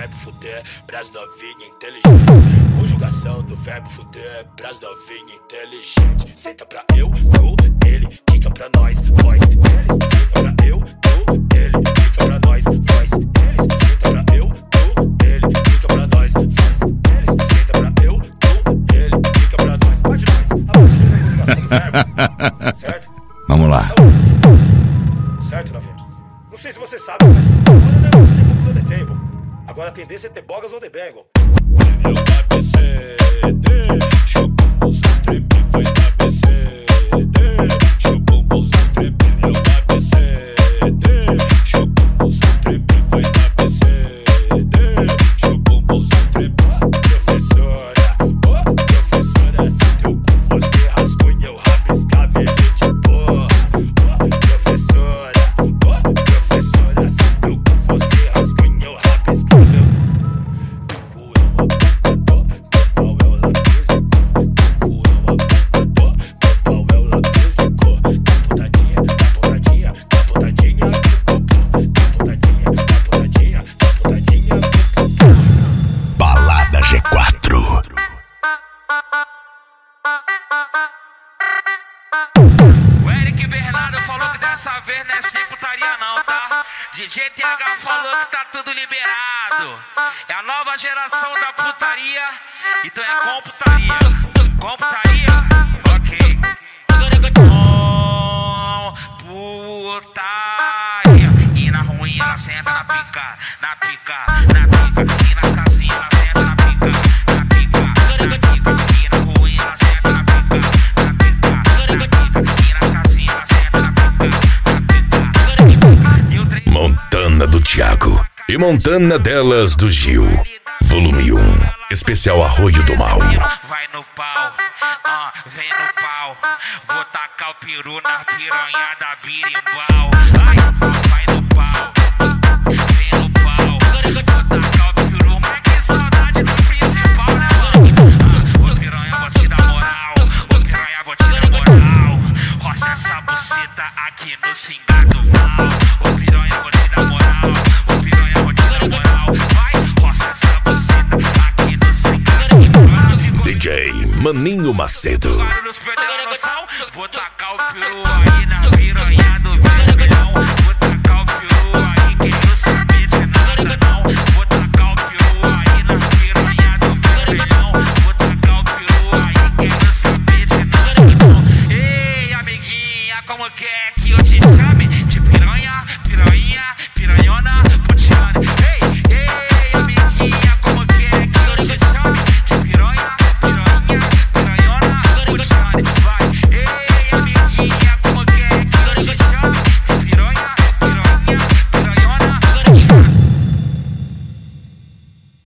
verbo fuder pras novinha inteligente. Conjugação do verbo fuder pras novinha inteligente. Senta pra eu, tu, ele, quica pra nós, voz, eles. Senta pra eu, tu, ele, quica pra nós, voz, eles. Senta pra eu, tu, ele, quica pra nós, voz, eles. Senta pra eu, tu, ele, quica pra nós. Parte nós, a partir da conjugação do verbo, certo? Vamos lá. Certo, novinha? Não sei se você sabe, mas agora o negócio tem bogas on the table. Agora a tendência é ter bogas on the bangle. Eu cabeceio, deixa o bumbumzinho tremer, vai na BCD, deixa o bumbumzinho tremer. Eu cabeceio, deixa o bumbumzinho tremer, vai na BCD, deixa o bumbumzinho tremer. Professora, professora, se teu cu fosse rascunha, eu rabiscava ele de boa. Professora, professora, se teu cu fosse rascunha, eu rabiscava. Teu cu é uma pau é o lápis de cor. Teu cu é uma pau é o lápis de cor. Dá pontadinha, dá pontadinha, dá pontadinha com popô. Dá pontadinha, dá pontadinha, dá pontadinha com popô. Balada G4. O Eric Bernardo falou que dessa vez não é sem putaria não, tá? DJ TH falou que tá tudo liberado. É a nova geração da putaria, então é com putaria. Com putaria? Ok. Com putaria. E na ruim ela senta na pica, na pica, na pica. E nas casinhas ela senta na pica, na pica, na pica. E na ruim ela senta na pica, na pica, na pica. E nas casinhas ela senta na pica, na pica. Montana do Thiago e Montana delas do Gil. Volume 1. Especial Arroio do Mal. Vai no pau, vem no pau. Vou tacar o peru na piranha da birimbau. Ai, vai no pau, vem no pau. Vou tacar o peru, mas que saudade do principal, né, mano? Ô piranha, vou te dar moral. Ô piranha, vou te dar moral. Roça essa buceta aqui no cingado mal. Ô piranha, vou te dar moral. Ô piranha, vou te dar moral. Vai, roça essa buceta aqui no cingado mal. DJ Maninho Macedo. Barulhos perdendo a noção. Vou tacar o peru aí na piranha